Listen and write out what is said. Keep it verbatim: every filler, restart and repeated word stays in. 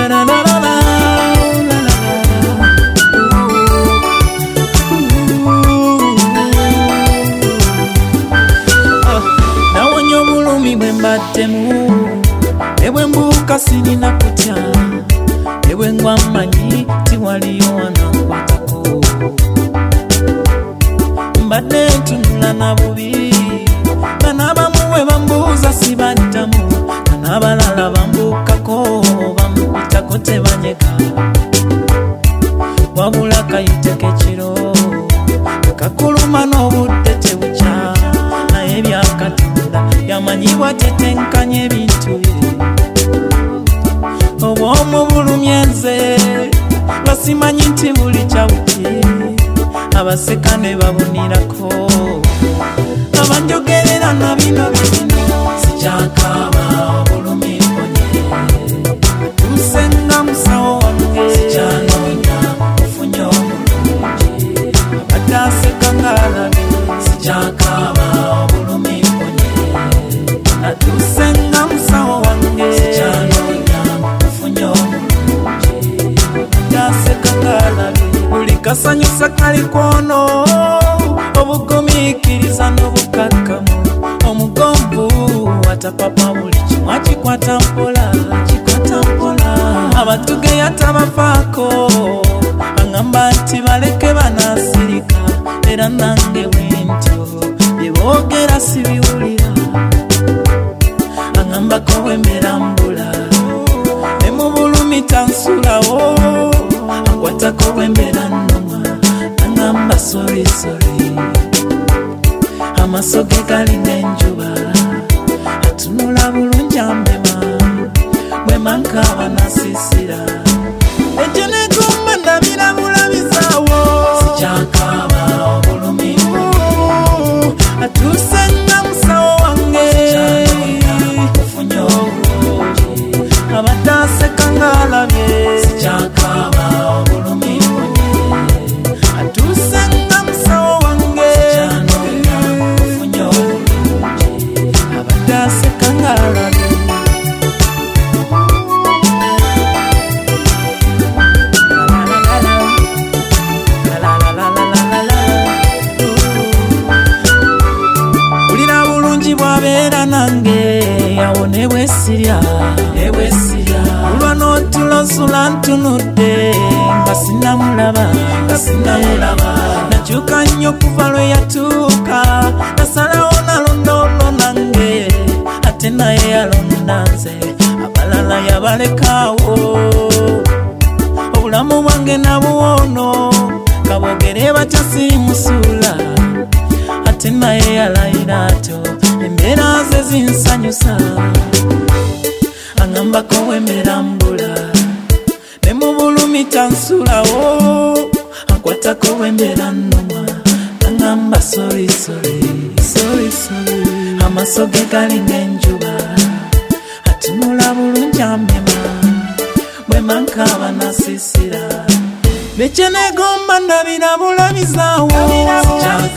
la la la la. Nawonyo bulumi bwe mbaddemu, ne bwe mbuuka sirina kutya, ne bwe ngwa mmanyi tiwaliyo anankwatako. Mbadde ntunula na bubi, nga n'abamu bwe bambuuza sibaddamu, nga n'abalala bambuukako bamupitako tebanyega. Wabula kayiteko ekiro kakuluma n'obudde tebukya, naye bya Katonda yamanyibwa tetenkanya ebintu bye. Obw'omu bulumye nze nga simanyi nti buli kyawuki, abaseka ne babunirako, abanjogerera na bino bino sikyakaaba obulumi mponye. Tusenga musawo wange sikyanoonya ofunye omulungi, abataseka ng'alabe sikyakaaba obulumi mponye. Natusenga musawo wange sikyanoonya ofunye omulungi, abataseka ng'alabe. Buli kasanyusa kali kwono, obugumiikiriza n'obukkakkamu, omugomvu watapapa buli kimu akikwata mpola, akikwata mpola. Abatugeya tabafaako, aŋŋamba nti baleke banaasirika, era nange bwentyo bye boogera sibiwulira. Aŋŋambako bwembeera mbula, ne mu bulumi tansulawo, akwatako bwembeera nnuma, aŋŋamba sorry sorry. Amaso ge galinga enjuba, atunula bulungi ambema, bwe mankaaba nasisira. Ekyo negomba ndabira bulabizaawo, sikyakaaba obulumi mponye. Atuusenga musawo wange ofunye obulungi, abataseka ng'alabye sikyakaaba obulumi mponye. Atuusenga musawo wange ofunye obulungi, abataseka ng'alabye. Bulira bulungi bwabeera nange, awo ne bwesirya, ne bwesirya. Olwa n'otulosula ntunudde, nga sinnamulaba, nga sinnamulaba. Nakyuka nnyo kuva lwe yatuuka, nasalawo nalonda olwo nange, ate naye yalonda nze, abalala yabalekaawo. Obulamu bwange nabuwoono, kabogere batya simusuula, ate naye yalayira atyo, embeera ze zinsanyusa. Aŋŋambako bwembeera mbula, ne mu bulumi tansulawo, akwatako bwembeera nnuma, aŋŋamba sorry sorry sorry sorry. Amaso ge galinga enjuba, atunula bulungi amema, bwe mankaaba nasisira. Bekye negomba ndabira bulabizaawo,